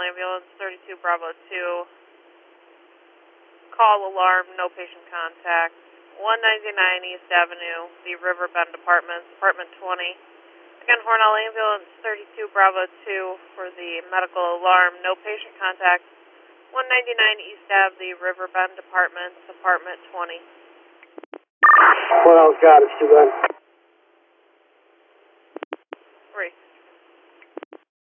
Ambulance 32 Bravo 2. Call alarm, no patient contact. 199 East Avenue, the Riverbend Apartments, Apartment 20. Again, Hornell Ambulance 32 Bravo 2 for the medical alarm, no patient contact. 199 East Ave, the Riverbend Apartments, Apartment 20. Hornell's got it, Stu.